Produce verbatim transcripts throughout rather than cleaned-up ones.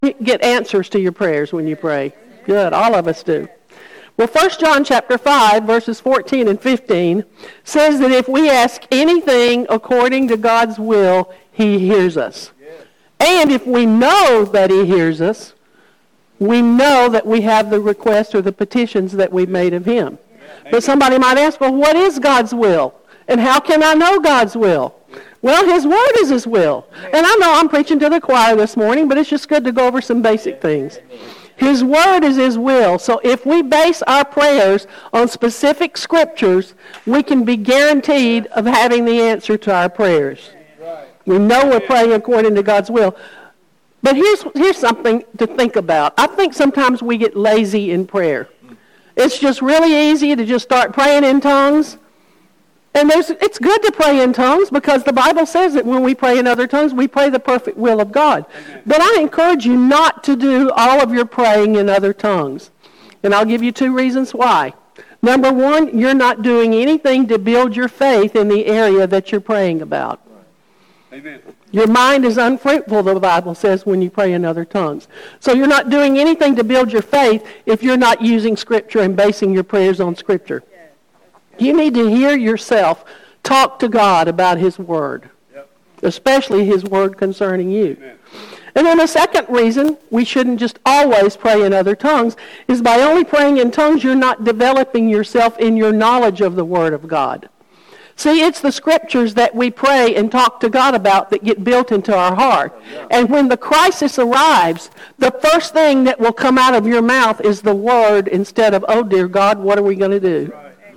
get answers to your prayers when you pray? Good, all of us do. Well, First John chapter five, verses fourteen and fifteen says that if we ask anything according to God's will, he hears us. And if we know that he hears us, we know that we have the request or the petitions that we've made of him. But somebody might ask, well, what is God's will? And how can I know God's will? Well, his word is his will. And I know I'm preaching to the choir this morning, but it's just good to go over some basic things. His word is his will. So if we base our prayers on specific scriptures, we can be guaranteed of having the answer to our prayers. We know we're praying according to God's will. But here's, here's something to think about. I think sometimes we get lazy in prayer. It's just really easy to just start praying in tongues. And there's, it's good to pray in tongues because the Bible says that when we pray in other tongues, we pray the perfect will of God. Amen. But I encourage you not to do all of your praying in other tongues. And I'll give you two reasons why. Number one, you're not doing anything to build your faith in the area that you're praying about. Amen. Your mind is unfruitful, the Bible says, when you pray in other tongues. So you're not doing anything to build your faith if you're not using Scripture and basing your prayers on Scripture. You need to hear yourself talk to God about his word, yep. especially his word concerning you. Amen. And then the second reason we shouldn't just always pray in other tongues is by only praying in tongues, you're not developing yourself in your knowledge of the word of God. See, it's the scriptures that we pray and talk to God about that get built into our heart. And when the crisis arrives, the first thing that will come out of your mouth is the word instead of, oh, dear God, what are we going to do?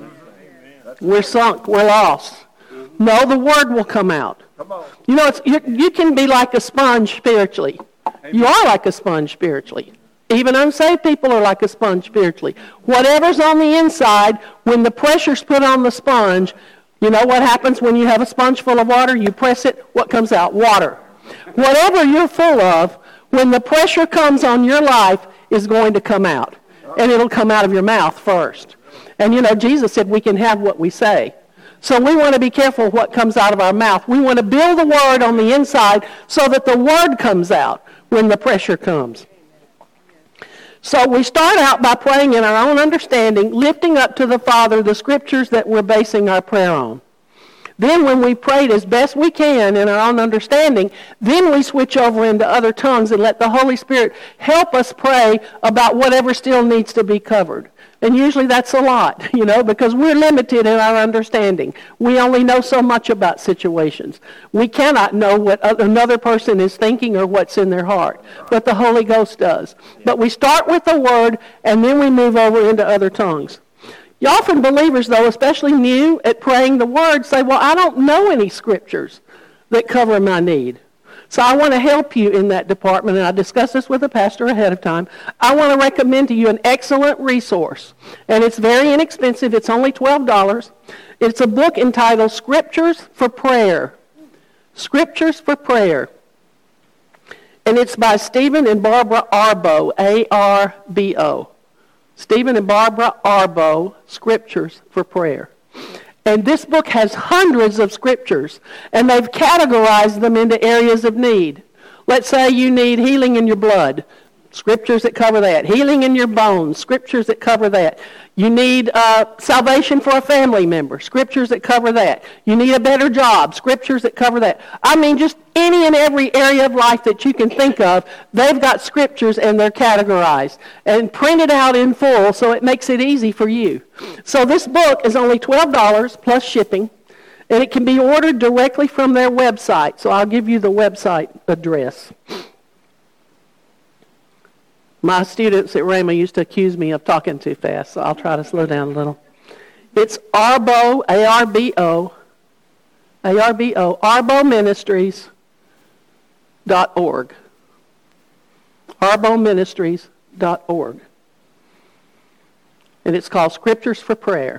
We're sunk. We're lost. No, the word will come out. You know, it's, you, you can be like a sponge spiritually. You are like a sponge spiritually. Even unsaved people are like a sponge spiritually. Whatever's on the inside, when the pressure's put on the sponge, you know what happens when you have a sponge full of water? You press it, what comes out? Water. Whatever you're full of, when the pressure comes on your life, is going to come out. And it'll come out of your mouth first. And, you know, Jesus said we can have what we say. So we want to be careful what comes out of our mouth. We want to build the word on the inside so that the word comes out when the pressure comes. So we start out by praying in our own understanding, lifting up to the Father the scriptures that we're basing our prayer on. Then when we prayed as best we can in our own understanding, then we switch over into other tongues and let the Holy Spirit help us pray about whatever still needs to be covered. And usually that's a lot, you know, because we're limited in our understanding. We only know so much about situations. We cannot know what another person is thinking or what's in their heart, but the Holy Ghost does. But we start with the Word, and then we move over into other tongues. You often believers, though, especially new at praying the Word, say, well, I don't know any scriptures that cover my need. So I want to help you in that department, and I discussed this with the pastor ahead of time. I want to recommend to you an excellent resource, and it's very inexpensive. It's only twelve dollars. It's a book entitled Scriptures for Prayer. Scriptures for Prayer. And it's by Stephen and Barbara Arbo, A R B O. Stephen and Barbara Arbo, Scriptures for Prayer. And this book has hundreds of scriptures, and they've categorized them into areas of need. Let's say you need healing in your blood. Scriptures that cover that. Healing in your bones. Scriptures that cover that. You need uh, salvation for a family member. Scriptures that cover that. You need a better job. Scriptures that cover that. I mean, just any and every area of life that you can think of, they've got scriptures and they're categorized and printed out in full, so it makes it easy for you. So this book is only twelve dollars plus shipping, and it can be ordered directly from their website. So I'll give you the website address. My students at Rhema used to accuse me of talking too fast, so I'll try to slow down a little. It's Arbo, A R B O, A R B O, arbo ministries dot org. arbo ministries dot org. And it's called Scriptures for Prayer.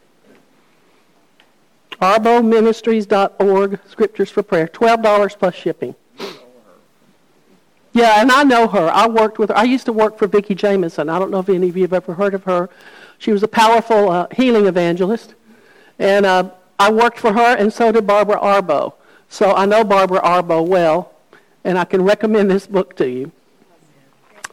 arbo ministries dot org, Scriptures for Prayer, twelve dollars plus shipping. Yeah, and I know her. I worked with her. I used to work for Vicki Jameson. I don't know if any of you have ever heard of her. She was a powerful uh, healing evangelist. And uh, I worked for her, and so did Barbara Arbo. So I know Barbara Arbo well, and I can recommend this book to you.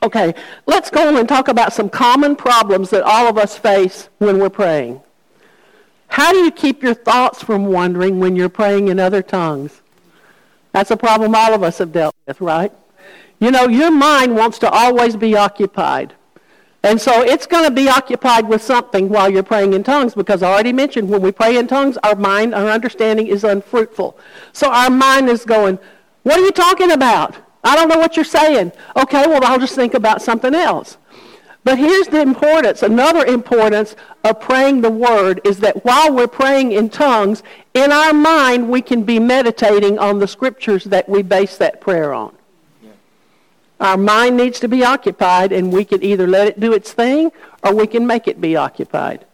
Okay, let's go on and talk about some common problems that all of us face when we're praying. How do you keep your thoughts from wandering when you're praying in other tongues? That's a problem all of us have dealt with, right? You know, your mind wants to always be occupied. And so it's going to be occupied with something while you're praying in tongues, because I already mentioned when we pray in tongues, our mind, our understanding is unfruitful. So our mind is going, what are you talking about? I don't know what you're saying. Okay, well, I'll just think about something else. But here's the importance, another importance of praying the word is that while we're praying in tongues, in our mind we can be meditating on the scriptures that we base that prayer on. Yeah. Our mind needs to be occupied, and we can either let it do its thing or we can make it be occupied.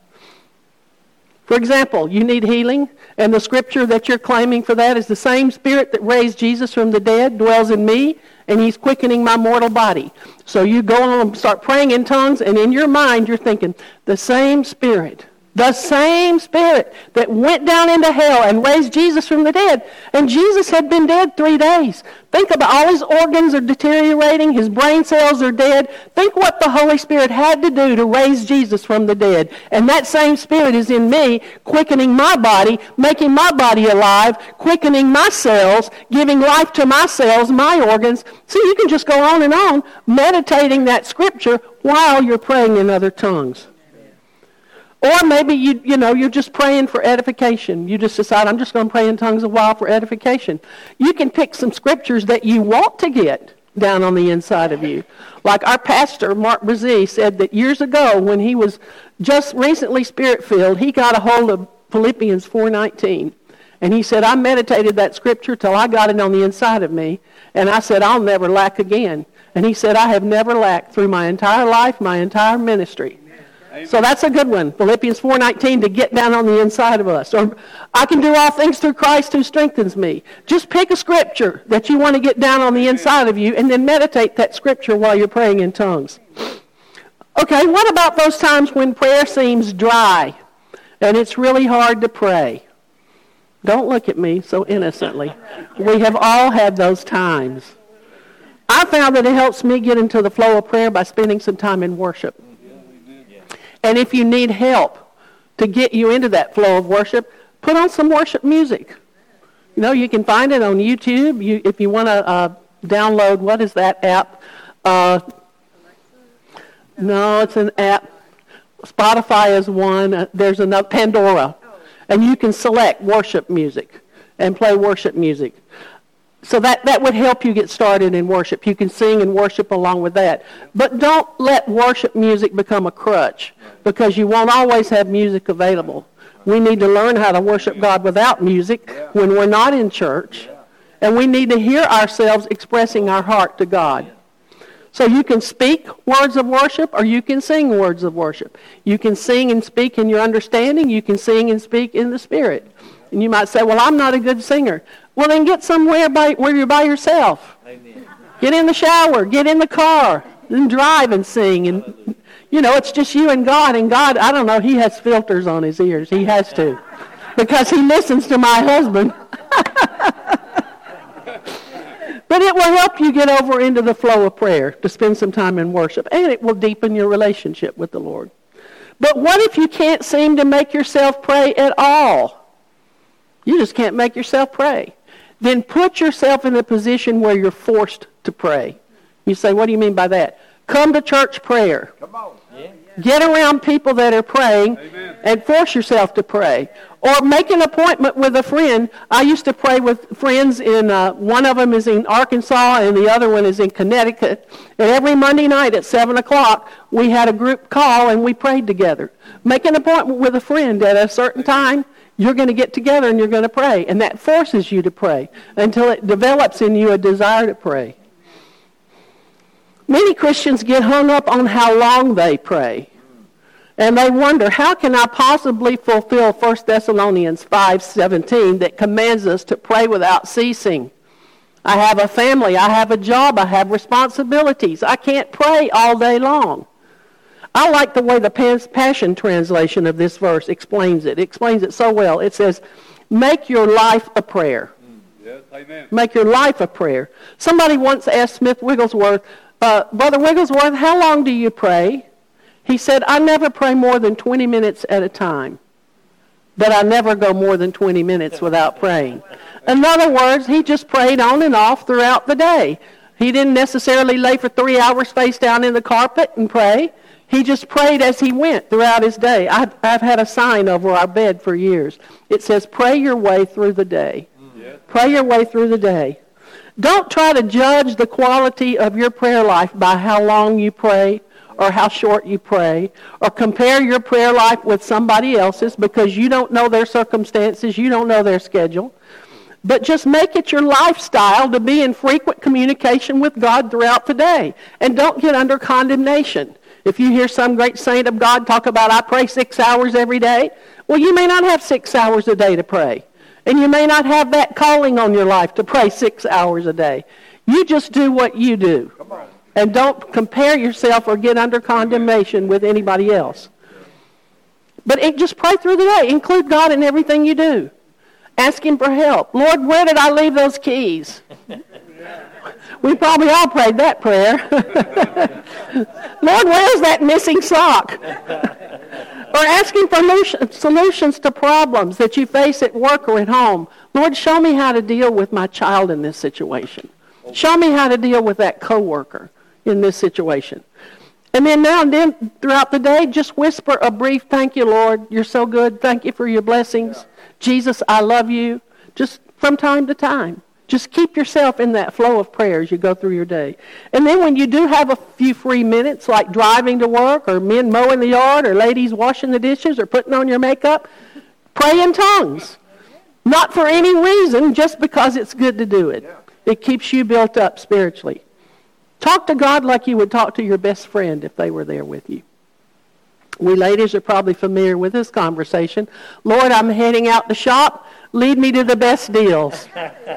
For example, you need healing, and the scripture that you're claiming for that is the same Spirit that raised Jesus from the dead dwells in me, and he's quickening my mortal body. So you go on and start praying in tongues, and in your mind you're thinking, the same Spirit, the same Spirit that went down into hell and raised Jesus from the dead. And Jesus had been dead three days. Think about all his organs are deteriorating, his brain cells are dead. Think what the Holy Spirit had to do to raise Jesus from the dead. And that same Spirit is in me, quickening my body, making my body alive, quickening my cells, giving life to my cells, my organs. So you can just go on and on, meditating that scripture while you're praying in other tongues. Or maybe you you know you're just praying for edification. You just decide, I'm just going to pray in tongues a while for edification. You can pick some scriptures that you want to get down on the inside of you. Like our pastor, Mark Brzee, said that years ago when he was just recently Spirit-filled, he got a hold of Philippians four nineteen. And he said, I meditated that scripture till I got it on the inside of me. And I said, I'll never lack again. And he said, I have never lacked through my entire life, my entire ministry. So that's a good one, Philippians four nineteen, to get down on the inside of us. Or I can do all things through Christ who strengthens me. Just pick a scripture that you want to get down on the inside of you and then meditate that scripture while you're praying in tongues. Okay, what about those times when prayer seems dry and it's really hard to pray? Don't look at me so innocently. We have all had those times. I found that it helps me get into the flow of prayer by spending some time in worship. And if you need help to get you into that flow of worship, put on some worship music. You know, you can find it on YouTube. You, if you want to uh, download, what is that app? Uh, no, it's an app. Spotify is one. Uh, there's another, Pandora. And you can select worship music and play worship music. So that, that would help you get started in worship. You can sing and worship along with that. But don't let worship music become a crutch, because you won't always have music available. We need to learn how to worship God without music when we're not in church. And we need to hear ourselves expressing our heart to God. So you can speak words of worship or you can sing words of worship. You can sing and speak in your understanding. You can sing and speak in the Spirit. And you might say, well, I'm not a good singer. Well, then get somewhere by, where you're by yourself. Amen. Get in the shower. Get in the car. Then drive and sing. And, you know, it's just you and God. And God, I don't know, he has filters on his ears. He has to. Because he listens to my husband. But it will help you get over into the flow of prayer to spend some time in worship. And it will deepen your relationship with the Lord. But what if you can't seem to make yourself pray at all? You just can't make yourself pray. Then put yourself in a position where you're forced to pray. You say, what do you mean by that? Come to church prayer. Come on. Yeah. Get around people that are praying. Amen. And force yourself to pray. Or make an appointment with a friend. I used to pray with friends in, uh, one of them is in Arkansas and the other one is in Connecticut. And every Monday night at seven o'clock, we had a group call and we prayed together. Make an appointment with a friend at a certain time. You're going to get together and you're going to pray. And that forces you to pray until it develops in you a desire to pray. Many Christians get hung up on how long they pray. And they wonder, how can I possibly fulfill First Thessalonians five seventeen that commands us to pray without ceasing? I have a family, I have a job, I have responsibilities. I can't pray all day long. I like the way the Passion Translation of this verse explains it. It explains it so well. It says, make your life a prayer. Yes, amen. Make your life a prayer. Somebody once asked Smith Wigglesworth, uh, Brother Wigglesworth, how long do you pray? He said, I never pray more than twenty minutes at a time. But I never go more than twenty minutes without praying. In other words, he just prayed on and off throughout the day. He didn't necessarily lay for three hours face down in the carpet and pray. He just prayed as he went throughout his day. I've, I've had a sign over our bed for years. It says, pray your way through the day. Yeah. Pray your way through the day. Don't try to judge the quality of your prayer life by how long you pray or how short you pray, or compare your prayer life with somebody else's because you don't know their circumstances, you don't know their schedule. But just make it your lifestyle to be in frequent communication with God throughout the day. And don't get under condemnation. If you hear some great saint of God talk about, I pray six hours every day, well, you may not have six hours a day to pray. And you may not have that calling on your life to pray six hours a day. You just do what you do. Come on. And don't compare yourself or get under condemnation with anybody else. But it, just pray through the day. Include God in everything you do. Ask him for help. Lord, where did I leave those keys? We probably all prayed that prayer. Lord, where's that missing sock? Or asking for solutions to problems that you face at work or at home. Lord, show me how to deal with my child in this situation. Show me how to deal with that coworker in this situation. And then now and then throughout the day, just whisper a brief, thank you, Lord. You're so good. Thank you for your blessings. Jesus, I love you. Just from time to time. Just keep yourself in that flow of prayer as you go through your day. And then when you do have a few free minutes, like driving to work, or men mowing the yard, or ladies washing the dishes, or putting on your makeup, pray in tongues. Not for any reason, just because it's good to do it. It keeps you built up spiritually. Talk to God like you would talk to your best friend if they were there with you. We ladies are probably familiar with this conversation. Lord, I'm heading out to shop. Lead me to the best deals.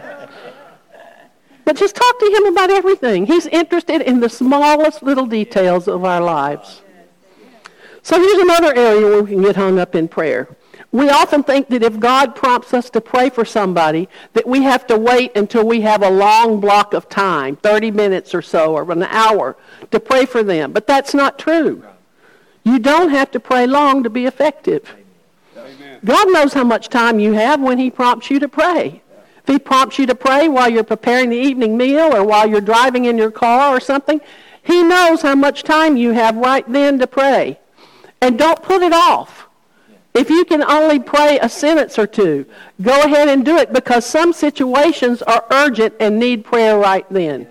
But just talk to him about everything. He's interested in the smallest little details of our lives. So here's another area where we can get hung up in prayer. We often think that if God prompts us to pray for somebody, that we have to wait until we have a long block of time, thirty minutes or so, or an hour, to pray for them. But that's not true. You don't have to pray long to be effective. Amen. God knows how much time you have when he prompts you to pray. If he prompts you to pray while you're preparing the evening meal or while you're driving in your car or something, he knows how much time you have right then to pray. And don't put it off. If you can only pray a sentence or two, go ahead and do it, because some situations are urgent and need prayer right then.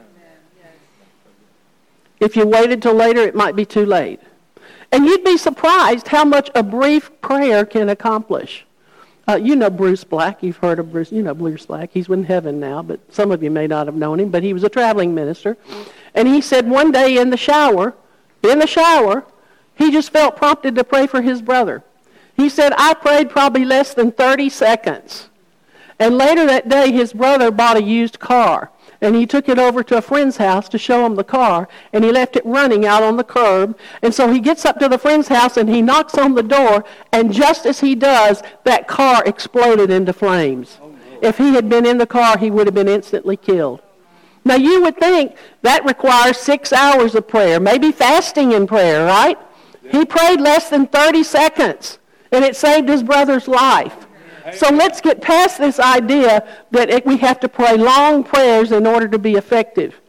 If you waited till later, it might be too late. And you'd be surprised how much a brief prayer can accomplish. Uh, you know Bruce Black. You've heard of Bruce. You know Bruce Black. He's in heaven now, but some of you may not have known him. But he was a traveling minister. And he said one day in the shower, in the shower, he just felt prompted to pray for his brother. He said, I prayed probably less than thirty seconds. And later that day, his brother bought a used car. And he took it over to a friend's house to show him the car. And he left it running out on the curb. And so he gets up to the friend's house and he knocks on the door. And just as he does, that car exploded into flames. Oh, no. If he had been in the car, he would have been instantly killed. Now you would think that requires six hours of prayer. Maybe fasting in prayer, right? Yeah. He prayed less than thirty seconds. And it saved his brother's life. So let's get past this idea that it, we have to pray long prayers in order to be effective.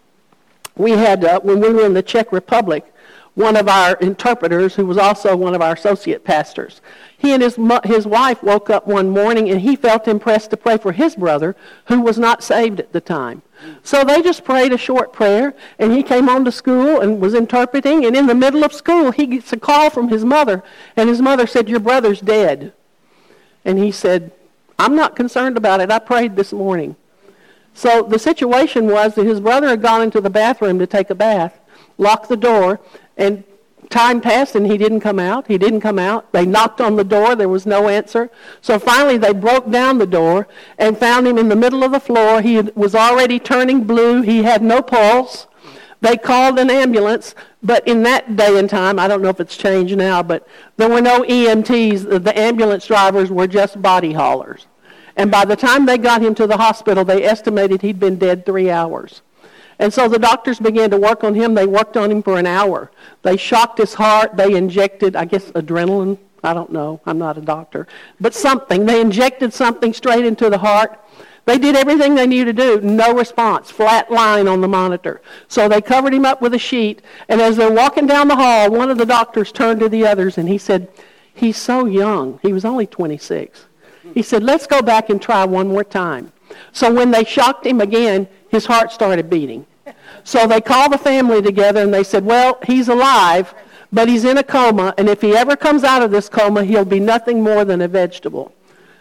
We had, uh, when we were in the Czech Republic, one of our interpreters, who was also one of our associate pastors, he and his, his wife woke up one morning and he felt impressed to pray for his brother, who was not saved at the time. So they just prayed a short prayer, and he came on to school and was interpreting, and in the middle of school he gets a call from his mother, and his mother said, your brother's dead. And he said, I'm not concerned about it. I prayed this morning. So the situation was that his brother had gone into the bathroom to take a bath, locked the door, and time passed and he didn't come out. He didn't come out. They knocked on the door. There was no answer. So finally they broke down the door and found him in the middle of the floor. He was already turning blue. He had no pulse. They called an ambulance, but in that day and time, I don't know if it's changed now, but there were no E M Ts. The ambulance drivers were just body haulers. And by the time they got him to the hospital, they estimated he'd been dead three hours. And so the doctors began to work on him. They worked on him for an hour. They shocked his heart. They injected, I guess, adrenaline. I don't know. I'm not a doctor. But something. They injected something straight into the heart. They did everything they knew to do. No response. Flat line on the monitor. So they covered him up with a sheet. And as they're walking down the hall, one of the doctors turned to the others and he said, he's so young. He was only twenty-six. He said, let's go back and try one more time. So when they shocked him again, his heart started beating. So they called the family together and they said, well, he's alive, but he's in a coma, and if he ever comes out of this coma, he'll be nothing more than a vegetable.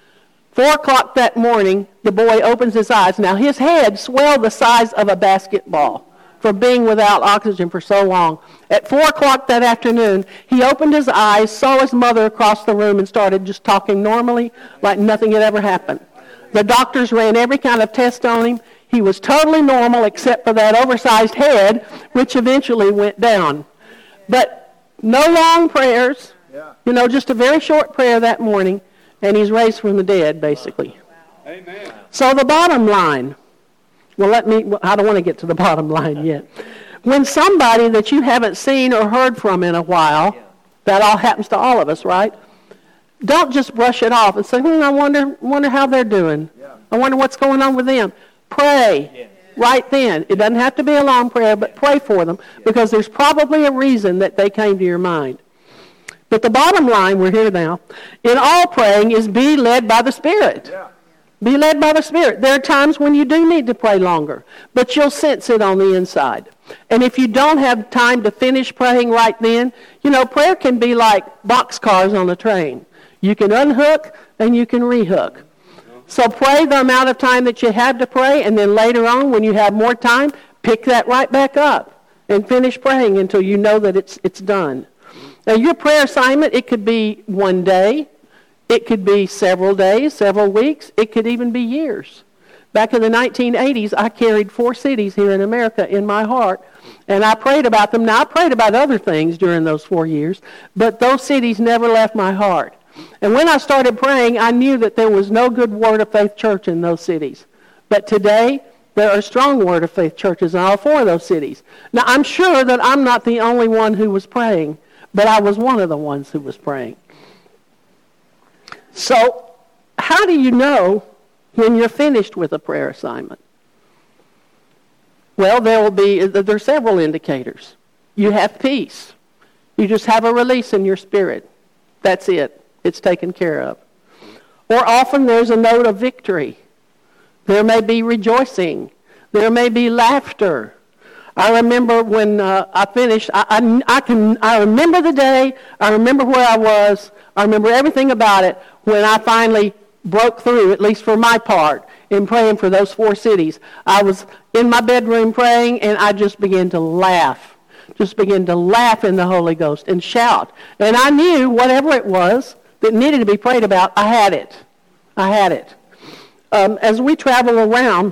Four o'clock that morning, the boy opens his eyes. Now, his head swelled the size of a basketball from being without oxygen for so long. At four o'clock that afternoon, he opened his eyes, saw his mother across the room, and started just talking normally like nothing had ever happened. The doctors ran every kind of test on him. He was totally normal except for that oversized head, which eventually went down. But no long prayers, you know, just a very short prayer that morning, and he's raised from the dead, basically. Amen. So the bottom line, well, let me, I don't want to get to the bottom line yet. When somebody that you haven't seen or heard from in a while, that all happens to all of us, right? Don't just brush it off and say, hmm, I wonder, wonder how they're doing. I wonder what's going on with them. Pray yes. right then. It doesn't have to be a long prayer, but pray for them because there's probably a reason that they came to your mind. But the bottom line, we're here now, in all praying is be led by the Spirit. Yeah. Be led by the Spirit. There are times when you do need to pray longer, but you'll sense it on the inside. And if you don't have time to finish praying right then, you know, prayer can be like boxcars on a train. You can unhook and you can rehook. So pray the amount of time that you have to pray, and then later on, when you have more time, pick that right back up and finish praying until you know that it's it's done. Now, your prayer assignment, it could be one day. It could be several days, several weeks. It could even be years. Back in the nineteen eighties, I carried four cities here in America in my heart, and I prayed about them. Now, I prayed about other things during those four years, but those cities never left my heart. And when I started praying, I knew that there was no good Word of Faith church in those cities. But today, there are strong Word of Faith churches in all four of those cities. Now, I'm sure that I'm not the only one who was praying, but I was one of the ones who was praying. So, how do you know when you're finished with a prayer assignment? Well, there will be, there are several indicators. You have peace. You just have a release in your spirit. That's it. It's taken care of. Or often there's a note of victory. There may be rejoicing. There may be laughter. I remember when uh, I finished, I, I, I can I remember the day, I remember where I was, I remember everything about it when I finally broke through, at least for my part, in praying for those four cities. I was in my bedroom praying, and I just began to laugh. Just began to laugh in the Holy Ghost and shout. And I knew whatever it was that needed to be prayed about, I had it. I had it. Um, as we travel around,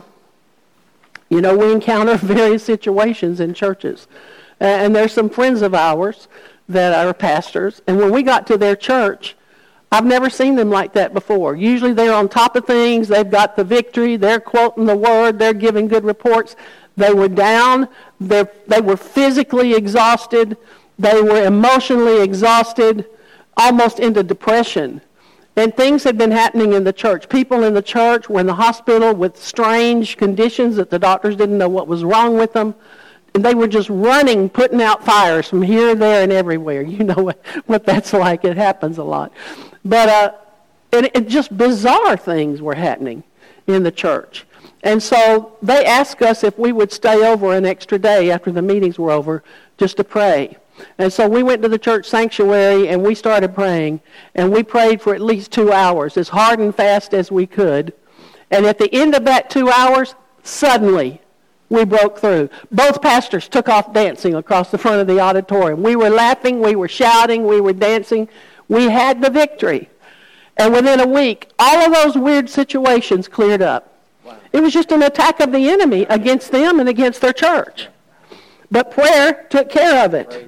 you know, we encounter various situations in churches. Uh, and there's some friends of ours that are pastors. And when we got to their church, I've never seen them like that before. Usually they're on top of things. They've got the victory. They're quoting the word. They're giving good reports. They were down. They're, they were physically exhausted. They were emotionally exhausted, almost into depression. And things had been happening in the church. People in the church were in the hospital with strange conditions that the doctors didn't know what was wrong with them. And they were just running, putting out fires from here, there, and everywhere. You know what, what that's like. It happens a lot. But uh, it, it just bizarre things were happening in the church. And so they asked us if we would stay over an extra day after the meetings were over just to pray. And so we went to the church sanctuary and we started praying. And we prayed for at least two hours, as hard and fast as we could. And at the end of that two hours, suddenly we broke through. Both pastors took off dancing across the front of the auditorium. We were laughing, we were shouting, we were dancing. We had the victory. And within a week, all of those weird situations cleared up. Wow. It was just an attack of the enemy against them and against their church. But prayer took care of it.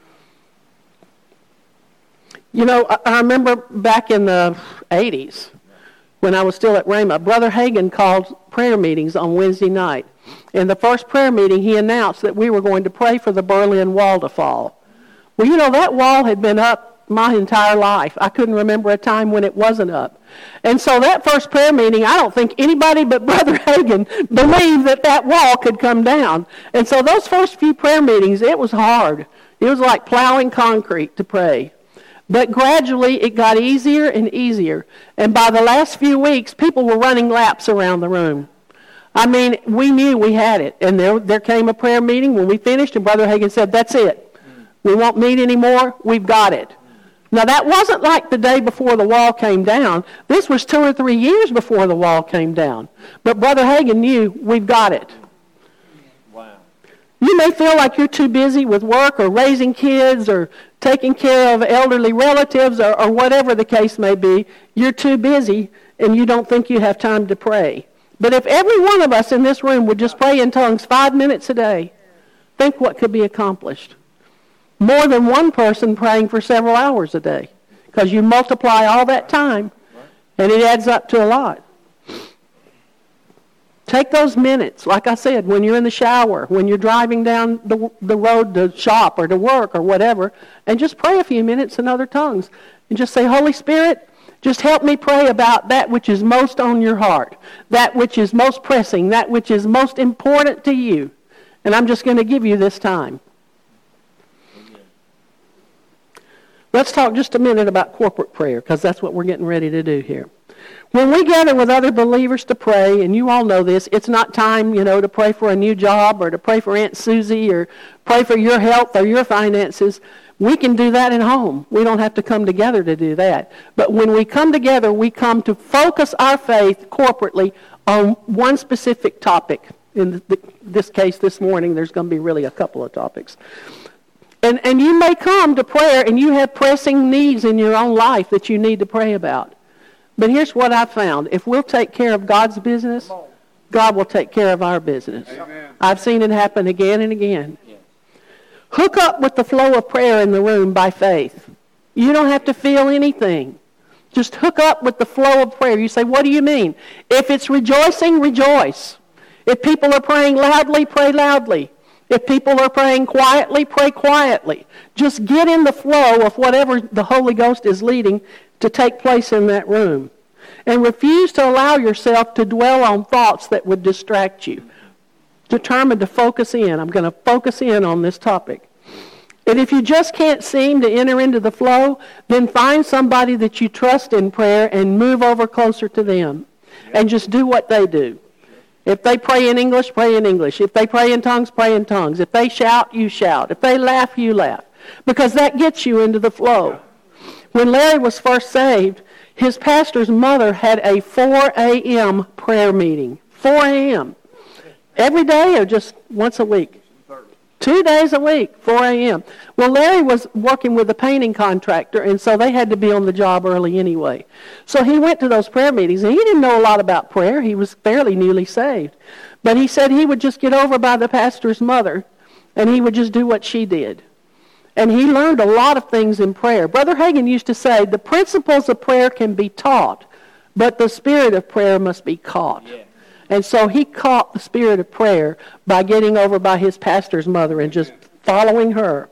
You know, I, I remember back in the eighties, when I was still at Rhema, Brother Hagin called prayer meetings on Wednesday night. in the first prayer meeting, he announced that we were going to pray for the Berlin Wall to fall. Well, you know, that wall had been up my entire life. I couldn't remember a time when it wasn't up. And so that first prayer meeting, I don't think anybody but Brother Hagin believed that that wall could come down. And so those first few prayer meetings, it was hard. It was like plowing concrete to pray. But gradually it got easier and easier. And by the last few weeks, people were running laps around the room. I mean, we knew we had it. And there, there came a prayer meeting when we finished, and Brother Hagin said, that's it. We won't meet anymore. We've got it. Now, that wasn't like the day before the wall came down. This was two or three years before the wall came down. But Brother Hagin knew we've got it. Wow. You may feel like you're too busy with work or raising kids or taking care of elderly relatives or, or whatever the case may be. You're too busy and you don't think you have time to pray. But if every one of us in this room would just pray in tongues five minutes a day, think what could be accomplished. More than one person praying for several hours a day, because you multiply all that time and it adds up to a lot. Take those minutes, like I said, when you're in the shower, when you're driving down the, the road to shop or to work or whatever, and just pray a few minutes in other tongues. And just say, Holy Spirit, just help me pray about that which is most on your heart, that which is most pressing, that which is most important to you. And I'm just going to give you this time. Let's talk just a minute about corporate prayer, because that's what we're getting ready to do here. When we gather with other believers to pray, and you all know this, it's not time, you know, to pray for a new job or to pray for Aunt Susie or pray for your health or your finances. We can do that at home. We don't have to come together to do that. But when we come together, we come to focus our faith corporately on one specific topic. In the, this case this morning, there's going to be really a couple of topics. And and you may come to prayer and you have pressing needs in your own life that you need to pray about. But here's what I found. If we'll take care of God's business, God will take care of our business. Amen. I've seen it happen again and again. Yeah. Hook up with the flow of prayer in the room by faith. You don't have to feel anything. Just hook up with the flow of prayer. You say, what do you mean? If it's rejoicing, rejoice. If people are praying loudly, pray loudly. If people are praying quietly, pray quietly. Just get in the flow of whatever the Holy Ghost is leading to take place in that room. And refuse to allow yourself to dwell on thoughts that would distract you. Determined to focus in. I'm going to focus in on this topic. And if you just can't seem to enter into the flow, then find somebody that you trust in prayer and move over closer to them. And just do what they do. If they pray in English, pray in English. If they pray in tongues, pray in tongues. If they shout, you shout. If they laugh, you laugh. Because that gets you into the flow. When Larry was first saved, his pastor's mother had a four a.m. prayer meeting. four a.m. Every day or just once a week? Two days a week, four a.m. Well, Larry was working with a painting contractor, and so they had to be on the job early anyway. So he went to those prayer meetings, and he didn't know a lot about prayer. He was fairly newly saved. But he said he would just get over by the pastor's mother, and he would just do what she did. And he learned a lot of things in prayer. Brother Hagin used to say, the principles of prayer can be taught, but the spirit of prayer must be caught. Yeah. And so he caught the spirit of prayer by getting over by his pastor's mother and just following her.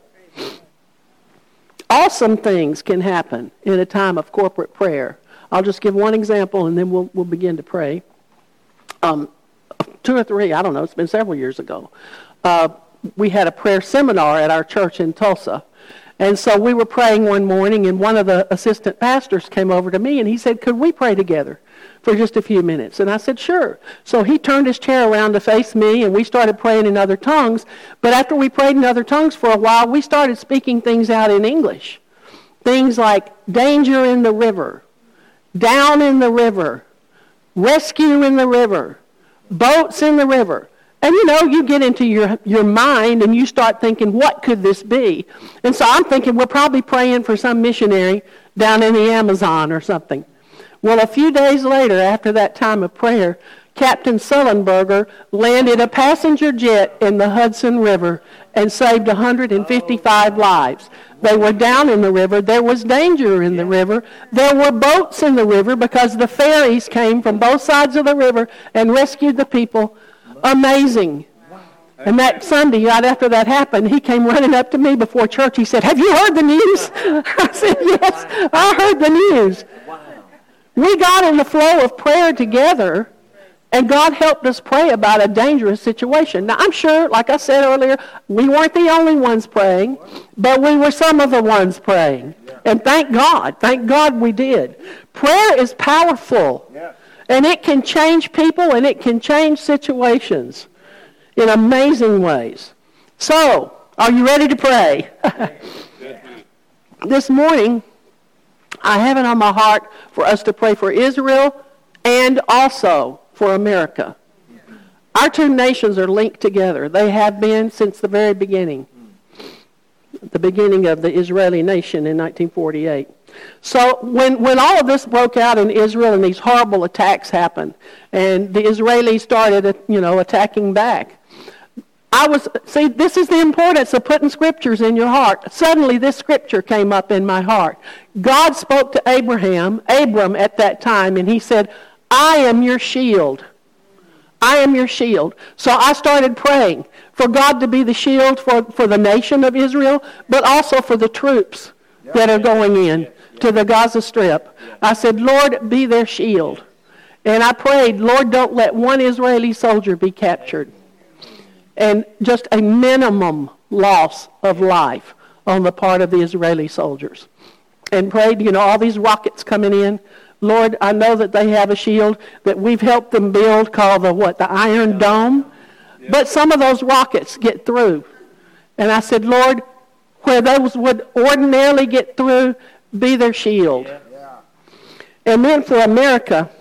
Awesome things can happen in a time of corporate prayer. I'll just give one example and then we'll we'll begin to pray. Um, two or three, I don't know, it's been several years ago. Uh, we had a prayer seminar at our church in Tulsa. And so we were praying one morning, and one of the assistant pastors came over to me, and he said, could we pray together for just a few minutes? And I said, sure. So he turned his chair around to face me, and we started praying in other tongues. But after we prayed in other tongues for a while, we started speaking things out in English. Things like danger in the river, down in the river, rescue in the river, boats in the river. And, you know, you get into your, your mind and you start thinking, what could this be? And so I'm thinking we're probably praying for some missionary down in the Amazon or something. Well, a few days later, after that time of prayer, Captain Sullenberger landed a passenger jet in the Hudson River and saved one hundred fifty-five lives. They were down in the river. There was danger in the river. There were boats in the river because the ferries came from both sides of the river and rescued the people Amazing. And that Sunday, right after that happened, he came running up to me before church. He said, have you heard the news? I said, yes, I heard the news. We got in the flow of prayer together, and God helped us pray about a dangerous situation. Now, I'm sure, like I said earlier, we weren't the only ones praying, but we were some of the ones praying. And thank God, thank God we did. Prayer is powerful, and it can change people, and it can change situations in amazing ways. So, are you ready to pray? This morning, I have it on my heart for us to pray for Israel and also for America. Our two nations are linked together. They have been since the very beginning. The beginning of the Israeli nation in nineteen forty-eight. So when, when all of this broke out in Israel and these horrible attacks happened, and the Israelis started, you know, attacking back, I was, see, this is the importance of putting scriptures in your heart. Suddenly this scripture came up in my heart. God spoke to Abraham, Abram at that time, and he said, I am your shield. I am your shield. So I started praying for God to be the shield for, for the nation of Israel, but also for the troops that are going in to the Gaza Strip. I said, Lord, be their shield. And I prayed, Lord, don't let one Israeli soldier be captured. And just a minimum loss of life on the part of the Israeli soldiers. And prayed, you know, all these rockets coming in. Lord, I know that they have a shield that we've helped them build called the what? The Iron Dome. But some of those rockets get through. And I said, Lord, where those would ordinarily get through, be their shield. And then for America,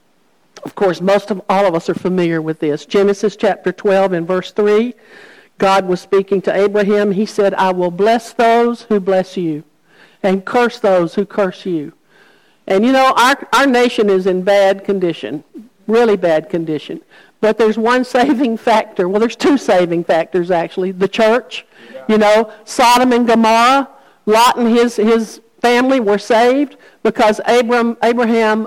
of course, most of all of us are familiar with this. Genesis chapter twelve and verse three, God was speaking to Abraham. He said, I will bless those who bless you and curse those who curse you. And you know, our, our nation is in bad condition, really bad condition. But there's one saving factor. Well, there's two saving factors, actually. The church, you know, Sodom and Gomorrah, Lot and his, his family were saved because Abram, Abraham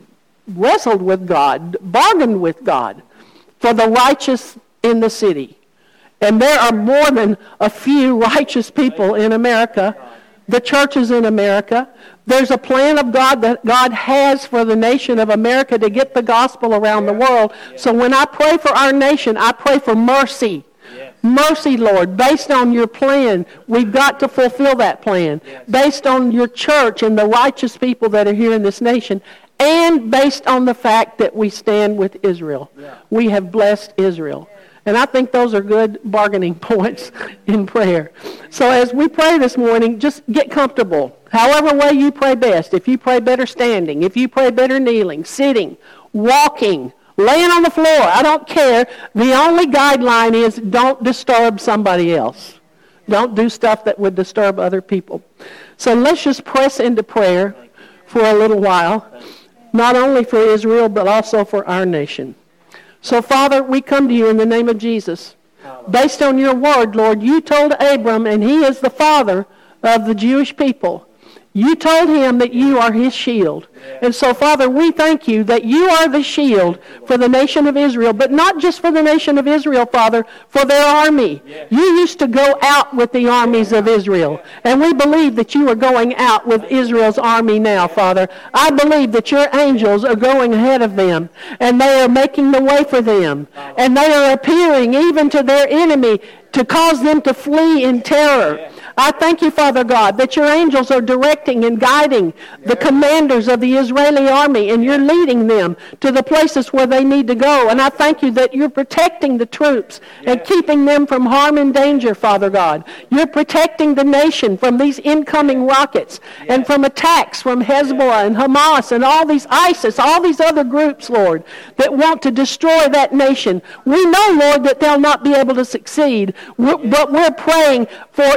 wrestled with God, bargained with God for the righteous in the city. And there are more than a few righteous people in America. The churches in America. There's a plan of God that God has for the nation of America to get the gospel around the world. So when I pray for our nation, I pray for mercy. Mercy, Lord, based on your plan. We've got to fulfill that plan. Based on your church and the righteous people that are here in this nation. And based on the fact that we stand with Israel. We have blessed Israel. And I think those are good bargaining points in prayer. So as we pray this morning, just get comfortable. However way you pray best. If you pray better standing, if you pray better kneeling, sitting, walking, laying on the floor, I don't care. The only guideline is don't disturb somebody else. Don't do stuff that would disturb other people. So let's just press into prayer for a little while. Not only for Israel, but also for our nation. So, Father, we come to you in the name of Jesus. Based on your word, Lord, you told Abram, and he is the father of the Jewish people. You told him that you are his shield. And so, Father, we thank you that you are the shield for the nation of Israel, but not just for the nation of Israel, Father, for their army. You used to go out with the armies of Israel, and we believe that you are going out with Israel's army now, Father. I believe that your angels are going ahead of them, and they are making the way for them, and they are appearing even to their enemy to cause them to flee in terror. I thank you, Father God, that your angels are directing and guiding the commanders of the Israeli army, and you're leading them to the places where they need to go. And I thank you that you're protecting the troops and keeping them from harm and danger, Father God. You're protecting the nation from these incoming rockets and from attacks from Hezbollah and Hamas and all these ISIS, all these other groups, Lord, that want to destroy that nation. We know, Lord, that they'll not be able to succeed, but we're praying for the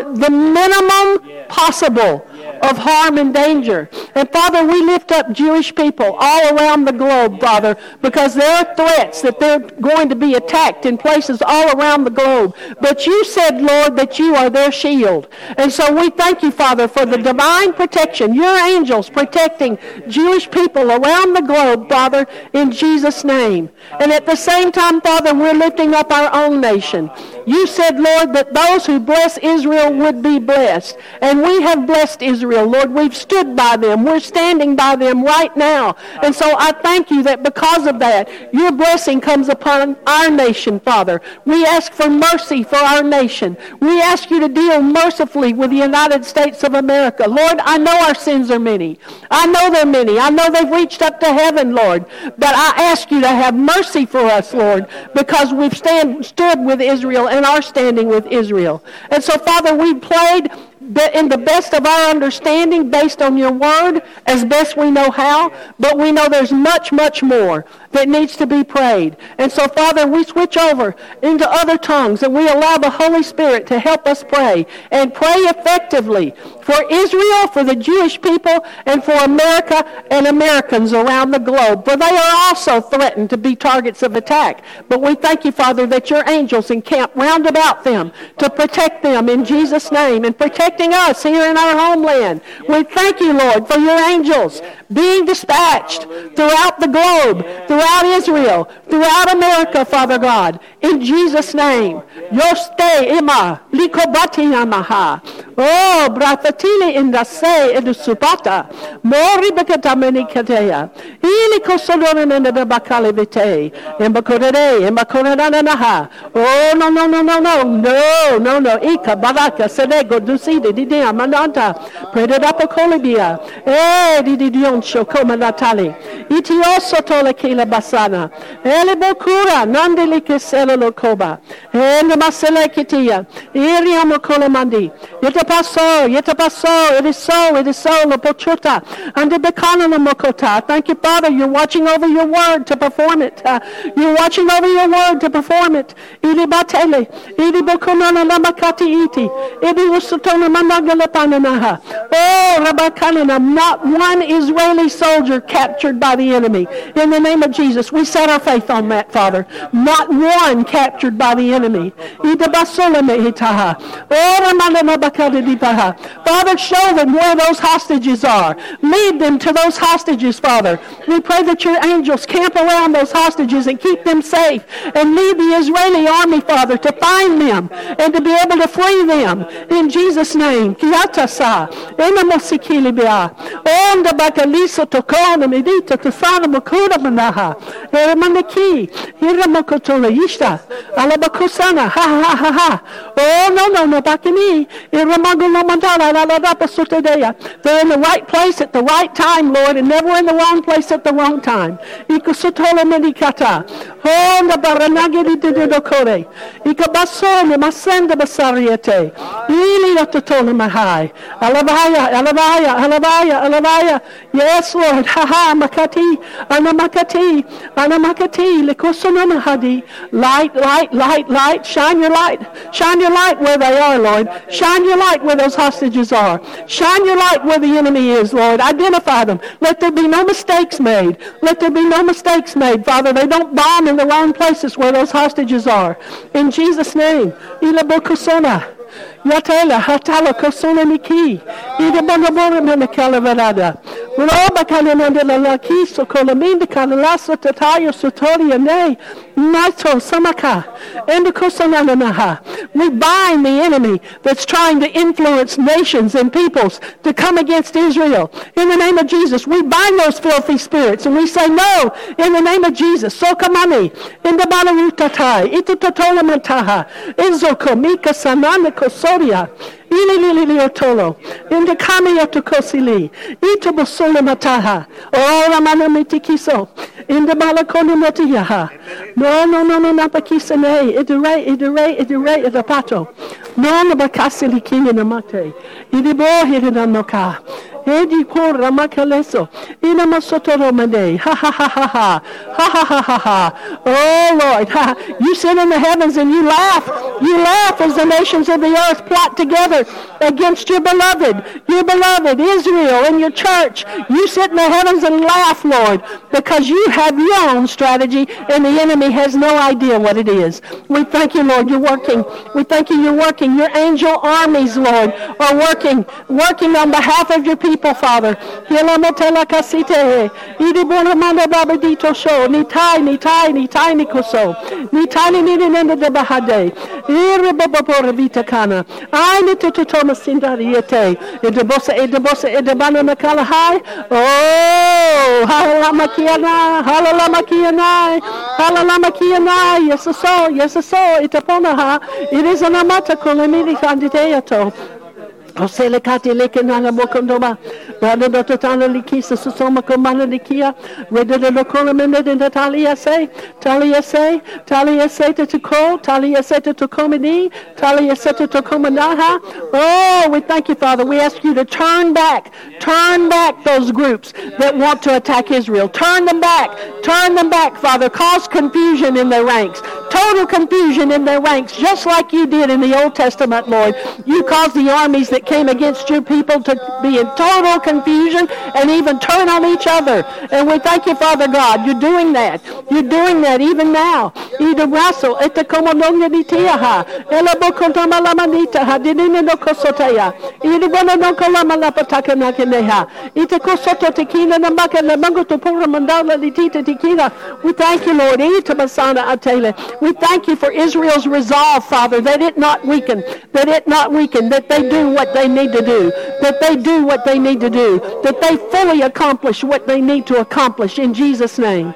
minimum possible of harm and danger. And Father, we lift up Jewish people all around the globe, Father, because there are threats that they're going to be attacked in places all around the globe. But you said, Lord, that you are their shield. And so we thank you, Father, for the divine protection, your angels protecting Jewish people around the globe, Father, in Jesus' name. And at the same time, Father, we're lifting up our own nation. You said, Lord, that those who bless Israel would be blessed. And we have blessed Israel, Lord. We've stood by them. We're standing by them right now. And so I thank you that because of that, your blessing comes upon our nation, Father. We ask for mercy for our nation. We ask you to deal mercifully with the United States of America. Lord, I know our sins are many. I know they're many. I know they've reached up to heaven, Lord. But I ask you to have mercy for us, Lord, because we've stand, stood with Israel and are standing with Israel. And so, Father, we've played in the best of our understanding based on your word as best we know how, but we know there's much, much more that needs to be prayed. And so, Father, we switch over into other tongues and we allow the Holy Spirit to help us pray and pray effectively for Israel, for the Jewish people, and for America and Americans around the globe, for they are also threatened to be targets of attack. But we thank you, Father, that your angels encamp round about them to protect them in Jesus' name and protecting us here in our homeland. We thank you, Lord, for your angels being dispatched throughout the globe, throughout Israel, throughout America, Father God, in Jesus' name. Yoste ima likobati yamaha. Oh, bratatili indase edusupata. Mori bekata menikatea. Ili kosodona nenda bakale vite. Embakorere, embakorananaha. Oh, no, no, no, no, no, no, no, no. Ika baraka sedego duside didia mananta. Predadapa kolibia. Eh, didion shokoma natali. Itioso tole kila basana. Ele bokura nandili keselo lokoba. Ele masele kitia. Iriamo kolemandi. Yeta paso, yeta paso. It is so, it is so. Lopochuta. And the bekana mokota. Thank you, Father. You're watching over your word to perform it. Uh, you're watching over your word to perform it. Ili batele. Ili bokunana lamakati iti. Ili usutona managala pananaha. Oh, Rabakanana. Not one Israeli soldier captured by the enemy. In the name of Jesus, we set our faith on that, Father. Not one captured by the enemy. Father, show them where those hostages are. Lead them to those hostages, Father. We pray that your angels camp around those hostages and keep them safe. And lead the Israeli army, Father, to find them and to be able to free them. In Jesus' name. Onda bakaliso tokona medita tufana makuna manaha. Eremanaki. Hiramakotona yishta. Alabakusana. Ha ha ha ha. Oh no no no bakini. Eramagula mandala la la la pasutadea. They're in the right place at the right time, Lord, and never in the wrong place at the wrong time. Ikusutola medikata. Onda baranagiri didokore. Ikabasone masenda basariete. Ili ototola mahai. Alabaya, alabaya, alabaya, alabaya. Yes, Lord. Ha ha, makati, anamakati, anamakati, likosonamahadi. Light, light, light, light. Shine your light. Shine your light where they are, Lord. Shine your light where those hostages are. Shine your light where the enemy is, Lord. Identify them. Let there be no mistakes made. Let there be no mistakes made, Father. They don't bomb in the wrong places where those hostages are. In Jesus' name. Ilabokosona. Yatela hatala kosona niki. Ida bonabora mena kalavarada. Roba kalamanda la laki so kolaminda kalalaso tatayo sotoria ne. Naito samaka. Enda kosona naha. We bind the enemy that's trying to influence nations and peoples to come against Israel. In the name of Jesus, we bind those filthy spirits and we say no in the name of Jesus. So kamani. In the balarutatai. Ito totola mantaha. Inzoko mika sanana kosoria. Ili li li otolo. In the kami otokosili. Ito bosole mataha. Ora mana mitikiso. In the balakoni motiyaha. No, no, no, no, napakisane. Idure, idure, idure, idapato. No, nabakasili kini namate. Idibo hirina noka. Edi kora makaleso. Ina masotoro mande. Ha ha ha ha ha. Ha ha ha ha ha. Oh Lord, ha. You sit in the heavens and you laugh. You laugh as the nations of the earth plot together against your beloved, your beloved Israel and your church. You sit in the heavens and laugh, Lord, because you have your own strategy and the enemy has no idea what it is. We thank you, Lord, you're working. We thank you, you're working. Your angel armies, Lord, are working, working on behalf of your people, Father. Oh, halalamakiyana, halalamakiyana, halalamakiyana, yes, so, yes, so, itaponaha, it is an amata kolemini candidato. Osele kati leke nana mokondoma, rada dotana likisa susoma komana likia, reda de lokona mende de Talia say, Talia say, Talia say to Tuko, Talia say to Tukomini, Talia say to Tukomanaha. Oh, we thank you, Father. We ask you to turn back, turn back those groups that want to attack Israel. Turn them back, turn them back, Father. Cause confusion in their ranks, total confusion in their ranks, just like you did in the Old Testament, Lord. You caused the armies that came against your people to be in total confusion and even turn on each other. And we thank you, Father God. You're doing that. You're doing that even now. Ida raso eta como no nitiaha. Ela bokontama la manita ha dinina no kosoteya. Ida bona no kolama la pataka na keneha. Ita kosoto tequila na maka na mango to pura mandala litita tequila. We thank you, Lord. Ita basana atele. We thank you for Israel's resolve, Father, that it not weaken, that it not weaken, that they do what they need to do, that they do what they need to do, that they fully accomplish what they need to accomplish in Jesus' name.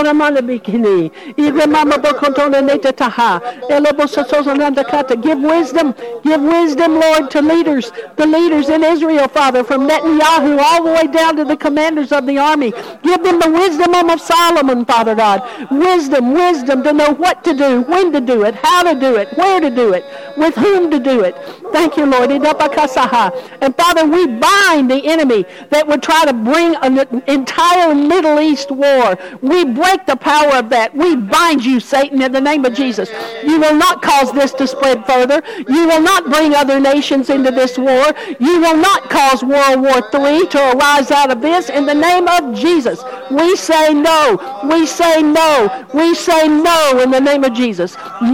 Give wisdom, give wisdom, Lord, to leaders, the leaders in Israel, Father, from Netanyahu all the way down to the commanders of the army. Give them the wisdom of Solomon, Father God. Wisdom, wisdom to know what to do, when to do it, how to do it, where to do it, with whom to do it. Thank you, Lord. And Father, we bind the enemy that would try to bring an entire Middle East war. We break the power of that. We bind you, Satan, in the name of Jesus. You will not cause this to spread further. You will not bring other nations into this war. You will not cause World War Three to arise out of this. In the name of Jesus, we say no. We say no. We say no in the name of Jesus.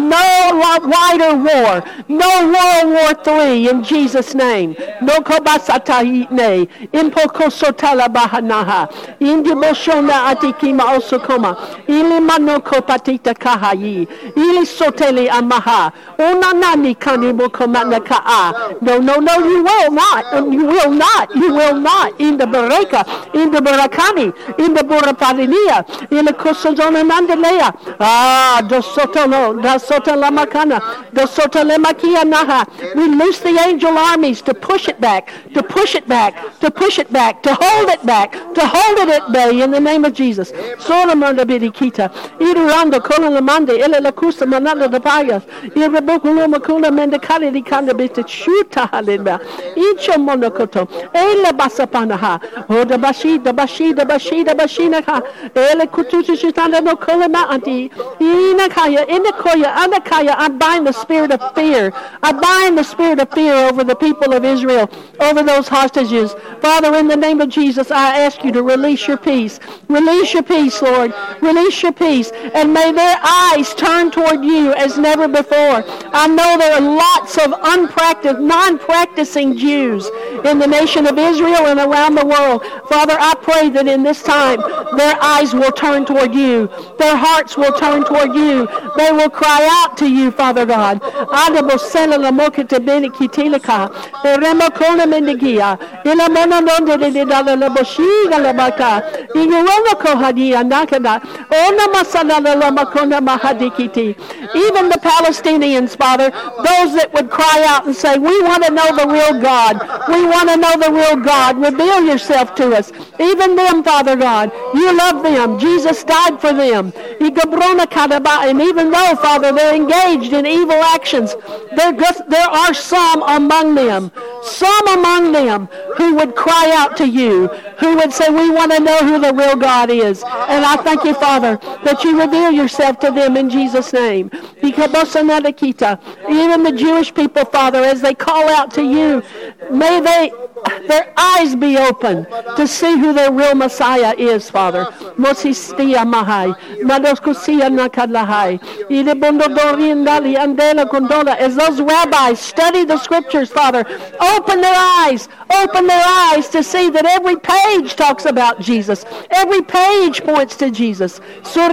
No wider war. No World War Three in Jesus' name. No kobasataine. Impokosotala bahanaha. Indiboshona atikima osokoma. Ili manoko patita kahayi. Ili soteli amaha. Onanani kanibo komana kaa. No, no, no, you will not. You will not. You will not. In the Bereka. In the Berakani. In the Burapadinia. In the Kosozona Mandelea. Ah, dosotolo. Dasotala makana. Dosotale makia naha. We loose the angel armies to push it back, to push it back, to push it back, to hold it back, to hold it at bay in the name of Jesus. Solomanda bidikita, irando kolamande, ele la kusa manada de payas, irrebukulo makula mendekali di kanda bit chuta halimba, incha monokoto, ele basapanaha, o the bashi, the bashi, the bashi, the bashinaka, ele kututu chitanda no kolama anti, inakaya, inakoya, anakaya. I bind the spirit of fear. I bind the spirit of fear over the people of Israel, over those hostages. Father, in the name of Jesus, I ask you to release your peace. Release your peace, Lord. Release your peace. And may their eyes turn toward you as never before. I know there are lots of unpracticed, non-practicing Jews in the nation of Israel and around the world. Father, I pray that in this time, their eyes will turn toward you. Their hearts will turn toward you. They will cry out to you, Father God. Kitilika, Remakona Mendigia, Ilamona Nonde de la Boshiga Labaka, Iguroko Hadia Nakada, Ona Masana Lamakona Mahadikiti. Even the Palestinians, Father, those that would cry out and say, we want to know the real God. We want to know the real God. Reveal yourself to us. Even them, Father God, you love them. Jesus died for them. And even though, Father, they're engaged in evil actions, there, there are some among them, some among them who would cry out to you, who would say, we want to know who the real God is. And I thank you, Father, that you reveal yourself to them in Jesus' name. Even the Jewish people, Father, as they call out to you, may they their eyes be open to see who their real Messiah is, Father. As those rabbis study the scriptures, Father, open their eyes, open their eyes to see that every page talks about Jesus. Every page points to Jesus. Oh,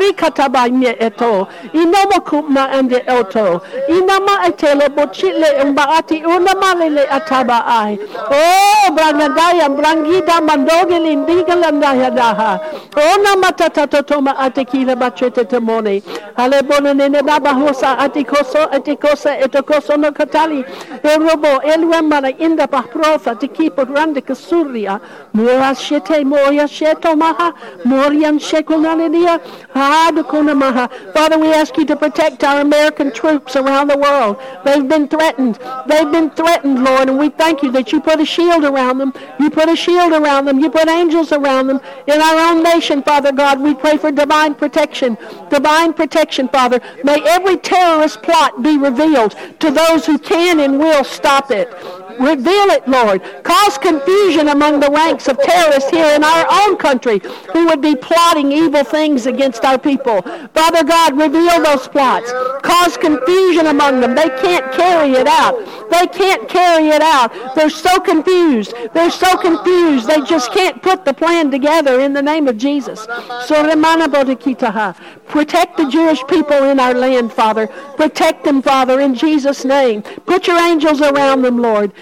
Brangadaya, Brangida, Mandogel, Indigalandaya Daha. Oh, Namatata Toma Atekila Bachete Temone. Alebona Nenabahosa, Atikoso, Atikosa, Etokoso no Katali, Erobo, Elwemana, Inda Paprofa, to keep it Randika Suria, Mura Shete, Moria Shetomaha, Morian Shekunalidia, Hadukunamaha. Father, we ask you to protect our American troops around the world. They've been threatened. They've been threatened, Lord, and we thank you that you put a shield around them. You put a shield around them. You put angels around them. In our own nation, Father God, we pray for divine protection. Divine protection, Father. May every terrorist plot be revealed to those who can and will stop it. Reveal it, Lord. Cause confusion among the ranks of terrorists here in our own country who would be plotting evil things against our people. Father God, reveal those plots. Cause confusion among them. They can't carry it out. They can't carry it out. They're so confused. They're so confused. They just can't put the plan together in the name of Jesus. So protect the Jewish people in our land, Father. Protect them, Father, in Jesus' name. Put your angels around them, Lord.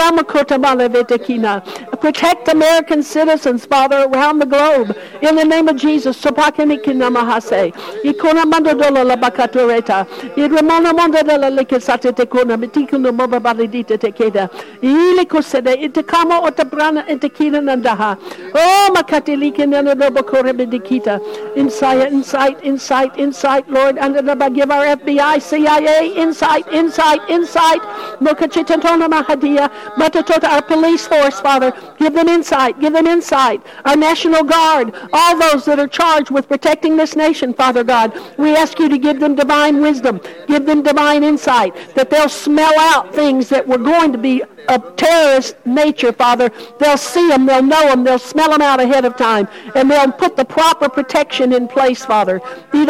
Protect American citizens, Father, around the globe. In the name of Jesus. Insight, insight, insight, insight, Lord. Give our F B I, C I A, insight, insight, insight. Our police force, Father, give them insight, give them insight. Our National Guard, all those that are charged with protecting this nation, Father God, we ask you to give them divine wisdom, give them divine insight, that they'll smell out things that were going to be of terrorist nature, Father. They'll see them, they'll know them, they'll smell them out ahead of time, and they'll put the proper protection in place, Father. Oh,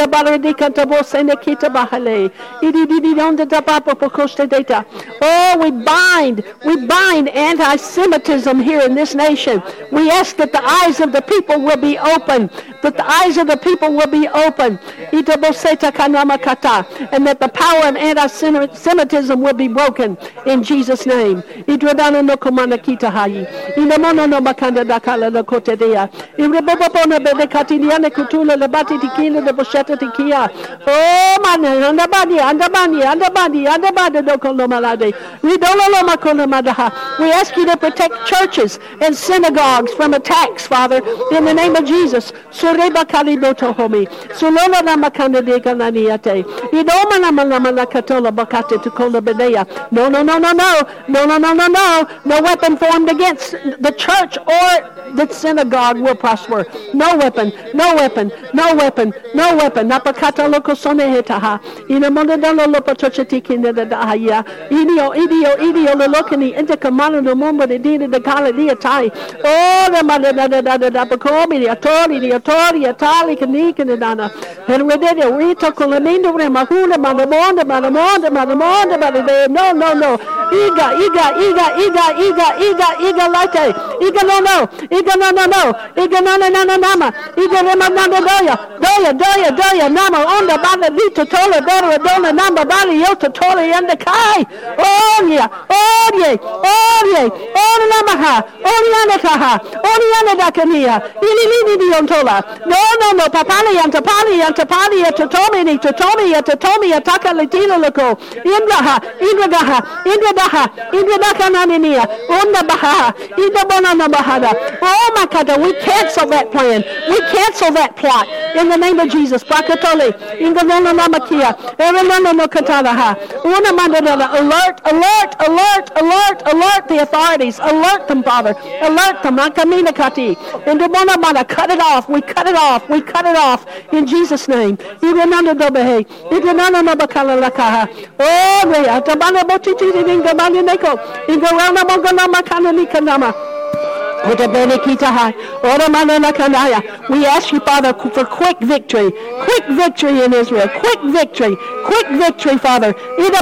we bind, we bind anti-Semitism here in this nation. We ask that the eyes of the people will be open, that the eyes of the people will be open, and that the power of anti-Semitism will be broken in Jesus' name. Idradana no komana kita hayi. Inamono no makanda dakala no kotedea. Irebobona bedekatiliane kutula lebati tikila de bosheta tikia. Oh man, andabani, andabani, andabani, andabani do kolomalade. Ridolo makona madaha. We ask you to protect churches and synagogues from attacks, Father, in the name of Jesus. Sureba kaliboto homi. Sulola na makanda de gananiate. Idoma na manamana katola bakate to kola bedea. No, no, no, no, no. No, no, no, no, no. No weapon formed against the church or the synagogue will prosper. No weapon, no weapon, no weapon, no weapon. Napakata loko sonehetaha. Ina mondadalo lopotochitiki nedahaya. Idio, idio, idio lolokini intercomano no mumbo de dina de kala dia tai. Oh, the mother da da da da da bakomi, the authority, the authority, atali kanika nedana. And we did it. We took Colamindo Remahula, Madamonda, Madamonda, Madamonda, Madamonda. No, no, no. Iga, iga, iga, iga, iga, iga, iga, latte. Iga, no, no. Iga, no, no, no. Iga, no, no, no, no, nama. Iga, remamanda, doya. Doya, doya, doya, nama. Onda, bada, vita, tola, dora, dona, namba, bali, yota, tola, yanda, kai. Onya, onye, onye, on namaha, onyanakaha, onyanadakania. Ili, lini, diontola. No, no, no. Papali, yanta, pali, yanta, pali, yata, tomi, ni, totomi, yata, tomi, yataka, litila, loko. Indraha, indragaha, indradaha, indradaka, naninia. Onda, baha, indabona, bahada. Oh, my God, we cancel that plan. We cancel that plot. In the name of Jesus. Prakatole. Inganona namakia. Erenona no katalaha. Una mandala. Alert, alert, alert, alert, alert the authorities. Alert them, Father. Alert them. Nakamina kati. In the bona mana. Cut it off. We cut it off. We cut it off. In Jesus' name. Iganana dobehe. Iganana nabakala lakaha. Oh, we are Tabana Bochichi in the Malineko. Ingarana Mongana Makana Nikanama. We ask you, Father, for quick victory. Quick victory in Israel. Quick victory. Quick victory, Father.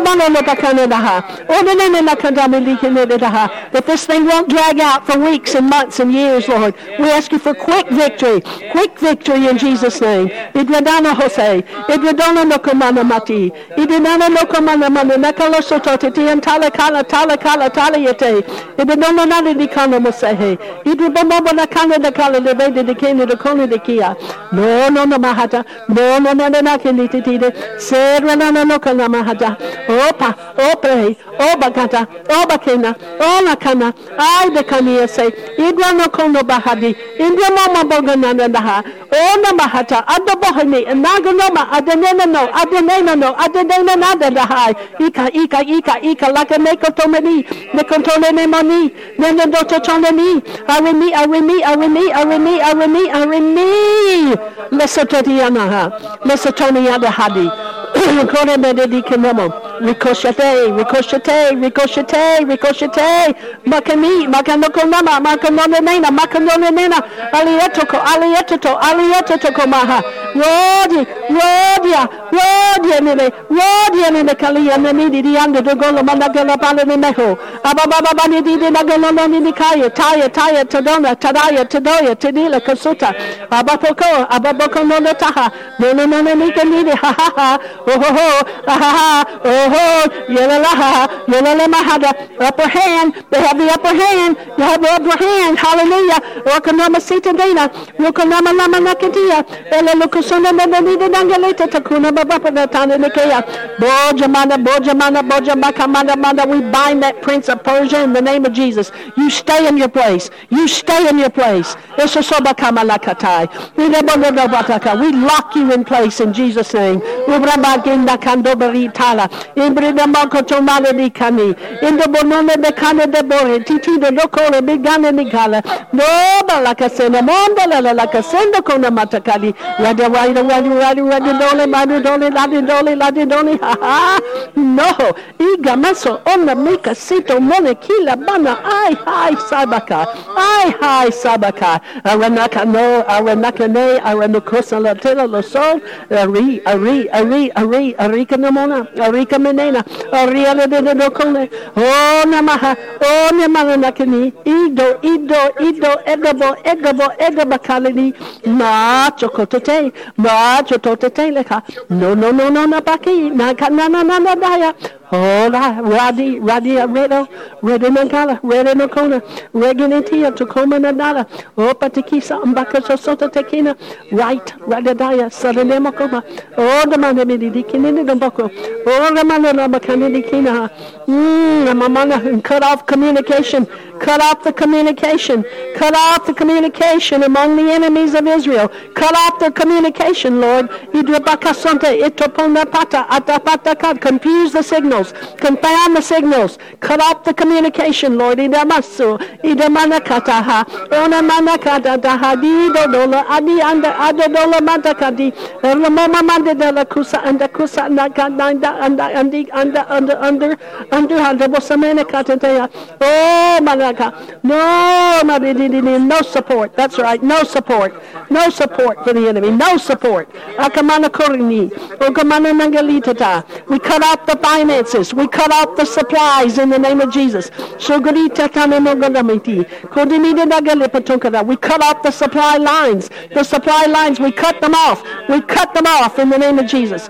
That this thing won't drag out for weeks and months and years, Lord. We ask you for quick victory. Quick victory in Jesus' name. Idradana Jose. Idradana Nokomana Mati. Idradana Nokomana Mana Nakala Sototi and Talakala Talakala Talayate. Idradana Nadi Nikana Mosehe. Idu bamba na kanda da kala de bede de kene de kone de kia. No no no mahata. No no no no kene titide. Serra na no kala mahata. Opa, ope, oba kata, oba kena, ona kana. Ai de kania say. Idra no kono bahadi. Indra mama bogana na daha. Ona mahata. Ado bohani. Naganoma. Adenena no. Adenena no. Adenena nada daha. Ika ika ika ika laka neko tomeni. Nekontole ne mani. Nene doto toneni. Arimi, Arimi, Arimi, Arimi, Arimi, Arimi. Lesotoniana, Lesotoniana Hadi. Kone Mededi Kenomo. Ricochet, ricochet, ricochet, ricochet. Makani, Makanokonama, Makanonena, Makanonena. Alietoko, Alietoto, Alietoto Maha. Rodi, Rodia, Rodia Nene, Rodia Nene Kalia Nini, the under the Gola Managala Palanemeho. Ababa Bani di Nagalona Nikaya, Taya, Taya, Tadona, Tadaya, Tadoya, Tadila, Kasuta, Abapoko, Ababoko no Taha, no no no Nika Nini, ha ha ha, oh ho ho, ha ha, oh ho, Yelalaha, Yelalahada, upper hand, they have the upper hand, you have the upper hand, hallelujah, Rokanama Sita Dana, Rokanama Lama Nakatia, Ella Lucasona Nida Nangaleta, Takuna Baba Tana Nikea, Bojamana, Bojamana, Bojamaka Manda Manda, we bind that prince of Persia in the name of Jesus. You stay in your place. You stay in your place. We lock you in place in Jesus' name. In the bonone de cane de bore, titi de locore, bigane nicala, no balacasena, mondala la casenda con a matacali, rada rada rada rada rada dole, madu dole, ladi dole, ladi dole, ha ha. No, igamaso on the mika sito monekila bana, ai hi sabaka, ai hi sabaka, aranaka no, aranaka ne, aranukosa la tela lo sol, ari, ari, ari, ari, arika namona, arika menena, ariela de dokone, oh namaha, oh namaranakani, ido, ido, ido, edabo, edabo, edabakalini, ma chokotote, ma chokotote leka, no, no, no, no, nabaki, naka, na, na, na, na, daya. Oh, Radi, Radi, Redo, Redo Nankala, Redo Nakona, Reginitia, Tacoma Nadala, Oh, Patikisa, Mbaka Sota Tekina, right, Radadaya, Sadanemokoma, Oh, the Manamidi, Kinini, the Boko, Oh, the Manamakani, Kina, Mmm, Mamana, and cut off communication, cut off the communication, cut off the communication among the enemies of Israel, cut off their communication, Lord, Idribakasante, Itopona Pata, Atapata, confuse the signal. Confound the signals. Cut off the communication, Lord. Idamasu, Idamanakataha, Onamanakata, Dahadido Dola, Adi under Adodola Matakadi, Ramama Mandela Kusa and the Kusa Nakanda under under under under under under under Bosamanakatea. Oh Manaka. No Madidi, no support. That's right, no support. No support for the enemy. No support. Akamana Korini, Okamana Nangalita. We cut off the finance. We cut off the supplies in the name of Jesus. We cut off the supply lines. The supply lines, we cut them off. We cut them off in the name of Jesus.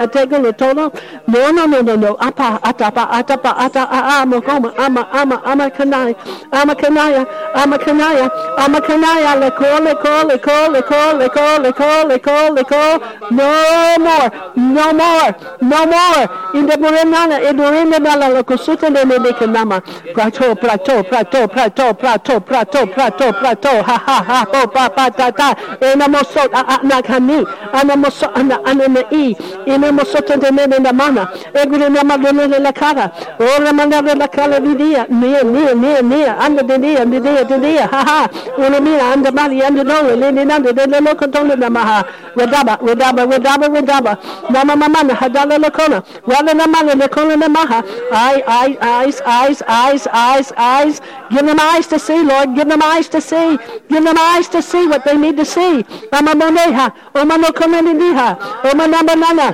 atego lo tono. No, no, no, no, no. Apa, atapa, atapa, ata, ama, ama, ama, ama, ama, kanai, ama, kanaya, ama, kanaya, ama, kanaya, le call, le call, le call, le call, le call, le call, le call, le call. No more, no more, no more. In the Burenana, in the Burenana, la cosuta de Medicanama. Plateau, plateau, plateau, plateau, plateau, plateau, plateau, plateau, ha ha ha, po pa pa ta ta, enamoso anakani, anamoso ananai, enamoso de Medamana, Egrinama de la Cara, or la Manda de la Cala Vidia, near, near, near, near, under the near, the near, the near, ha ha, Unamia, under Mali, under Nola, Lady under the Locotona Namaha, Redaba, Redaba, Redaba, Redaba, Nama Mamana, Hadala Lacona, Walla Namana, Lacona Namaha, eye, eye, eyes, eyes, eyes, eyes, eyes, give them eyes to see, Lord, give them eyes to see, give them eyes to see what they need to see. Amamoneha, Omano Comeniha, Omanabanana,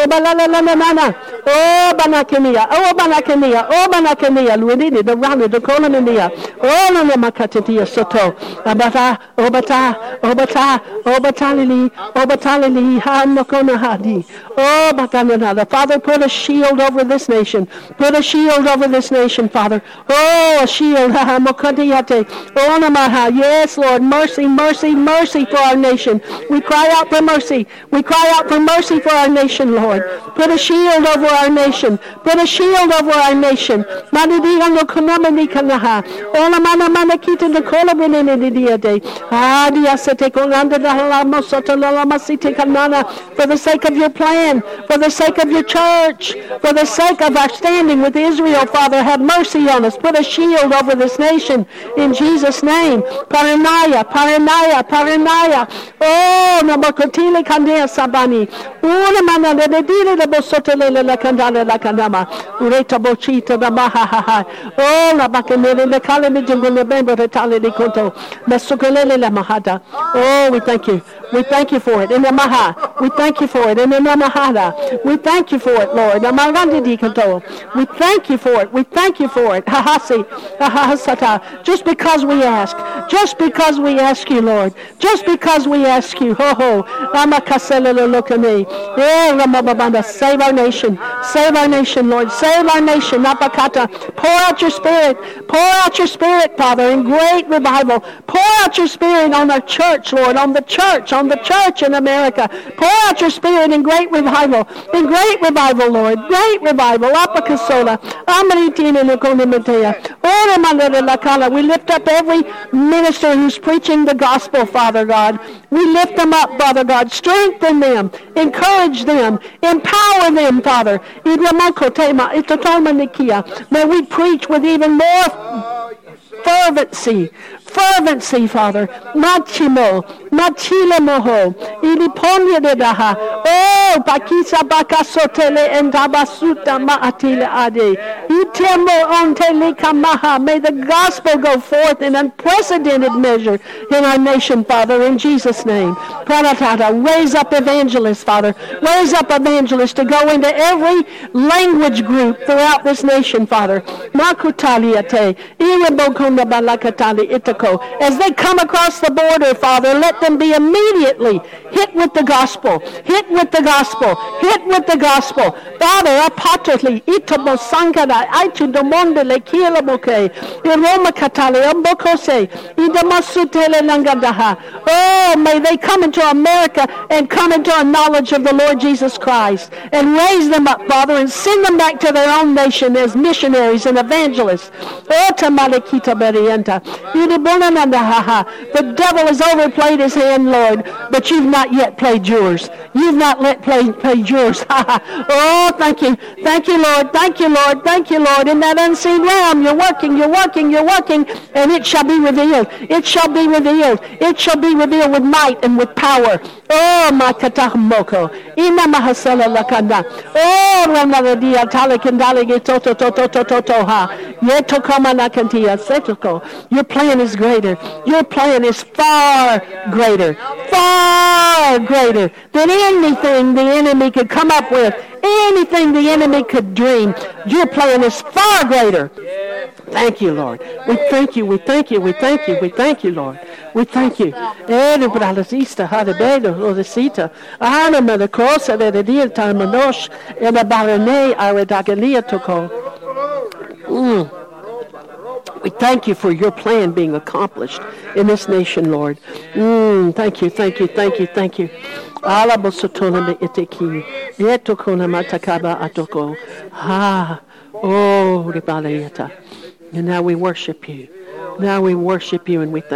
Obalala, Oh Banakania, Oh Banakania, Oh Banakania, Luini, the Rani, the Coloninia, Oh Namakatatia Soto, Abata, Obata, Obata, Obatalili, Obatalili, Hamakona Hadi, Oh Bakanana, the Father, put a shield over this nation, put a shield over this nation, Father. Oh, a shield, Hamakadiate, Oh Namaha, yes, Lord, mercy, mercy, mercy for our nation. We cry out for mercy. We cry out for mercy for our nation, Lord. Put a shield over our nation. Put a shield over our nation. Manidi no kunamani kanaha. Ola mana mana kita the kola benene diade. Ah, diasete kolanda da la mosota la masite kanana. For the sake of your plan, for the sake of your church, for the sake of our standing with Israel, Father, have mercy on us. Put a shield over this nation in Jesus' name. Paranaya, Paranaya, Paranaya. Oh, Namakotile Kandea Sabani. Una mana de dile de bosotele la candale la candama. Ureta bochita da maha. Oh, la bacanele le calame jungle bembo de tale di conto. Mesukelele la mahada. Oh, we thank you. We thank you for it. In the maha. We thank you for it. In the namahada. We thank you for it, Lord. Amagandi di conto. We thank you for it. We thank you for it. Hahasi. Hahasata. Just because we ask. Just because we ask you, Lord. Just because we ask you. Ho ho. Amakasele lokane. Save our nation. Save our nation, Lord. Save our nation. Napakata. Pour out your spirit. Pour out your spirit, Father, in great revival. Pour out your spirit on our church, Lord, on the church, on the church in America. Pour out your spirit in great revival. In great revival, Lord. Great revival. Apakasola. Amaritina Nikonimatea. We lift up every minister who's preaching the gospel, Father God. We lift them up, Father God. Strengthen them. Encourage them. Empower them, Father. May we preach with even more fervency. Fervency, Father. Machimo. Machile moho. Iliponya de daha. Oh, pakisa bakasotele and tabasuta maatile ade. Itemo ontele kamaha. May the gospel go forth in unprecedented measure in our nation, Father, in Jesus' name. Pranatata. Raise up evangelists, Father. Raise up evangelists to go into every language group throughout this nation, Father. Makutaliate. Iribokona balakatali itako. As they come across the border, Father, let them be immediately hit with the gospel. Hit with the gospel. Hit with the gospel. Father, apatoli itomo sankada aitu domondele kielamoke. Iroma katale ambokose. Idamasutele langadaha. Oh, may they come into America and come into a knowledge of the Lord Jesus Christ and raise them up, Father, and send them back to their own nation as missionaries and evangelists. Oh, tamalekita berienta. The devil has overplayed his hand, Lord, but you've not yet played yours. You've not let play, played yours. Oh, thank you. Thank you, Lord. Thank you, Lord. Thank you, Lord. In that unseen realm, you're working, you're working, you're working, and it shall be revealed. It shall be revealed. It shall be revealed with might and with power. Oh, my katahmoko. Ina mahasala lakanda. Oh, ramaradia talakandali toto toto toto toto ha. Yeto kamana kantia setoko. Your plan is greater. Your plan is far greater. Far greater than anything the enemy could come up with. Anything the enemy could dream. Your plan is far greater. Thank you, Lord. We thank you. We thank you. We thank you. We thank you, Lord. We thank you. Ere bralazista harabedo rodesita. Ana me the cosa de dia tamanosh in a barane aredagalia toko. We thank you for your plan being accomplished in this nation, Lord. Mm, thank you, thank you, thank you, thank you. Alabosotona me iteki. Yetokona matakaba atoko. Ah, oh, ribalayeta. And now we worship you. Now we worship you and we thank you.